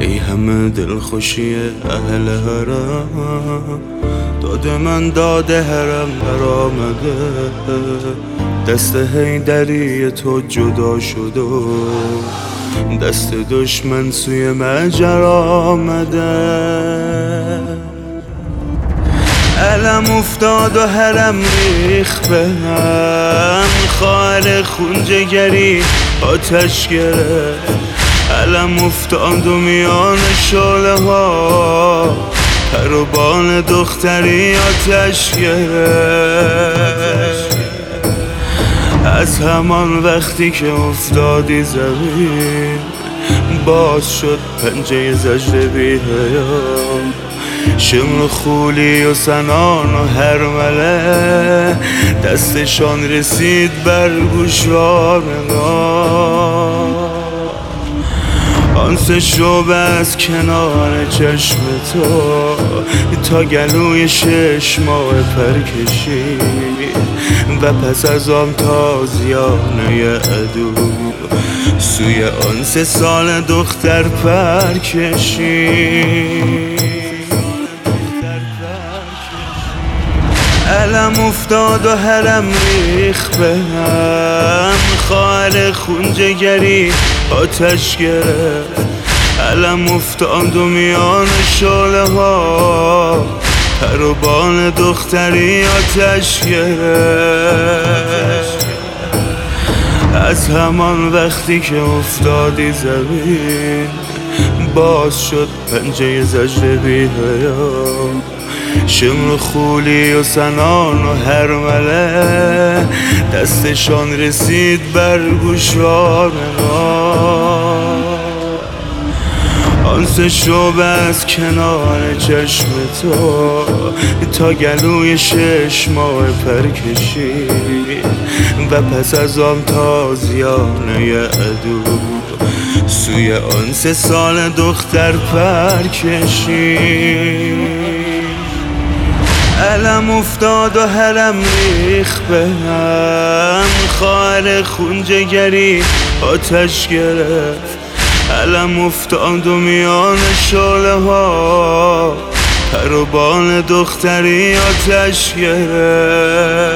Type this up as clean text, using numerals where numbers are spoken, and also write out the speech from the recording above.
ای همه دلخوشی اهل حرم، داد من داده حرم در آمده، دست حیدری تو جدا شد و دست دشمن سوی مجر آمده. علم افتاد و حرم ریخ به هم، خواهر خون جگری آتش گرفت. علم افتاد و میان شعله ها، پر و بال دختری آتش گرفت. از همان وقتی که افتادی زمین، باز شد پنجه زجر بی حیام. شمر خولی و سنان و هرمله، دستشان رسید بر گوشوار ما. آن سه شعبه از کنار چشم تو تا گلوی 6 ماه پر کشید، و پس از آن تازیانه عدو سوی آن 3 سال دختر پر کشید. علم افتاد و حرم ریخ به هم، خواهر خون جگری آتش گرفت. علم افتاد و میان شعله ها، پر و بال دختری آتش گرفت. از همان وقتی که افتادی زمین، باز شد پنجه زجر بی حیام. شمر خولی و سنان و هرمله، دستشان رسید بر گوشوار ما. آن 3 شعبه از کنار چشم تو تا گلوی 6 ماه پر کشید، و پس از آن تازیانه عدو سوی آن 3 سال دختر پر کشید. علم افتاد و حرم ریخ به هم، خواهر خون جگری آتش گرفت. علم افتاد و میان شعله ها، پر و بال دختری آتش گرفت.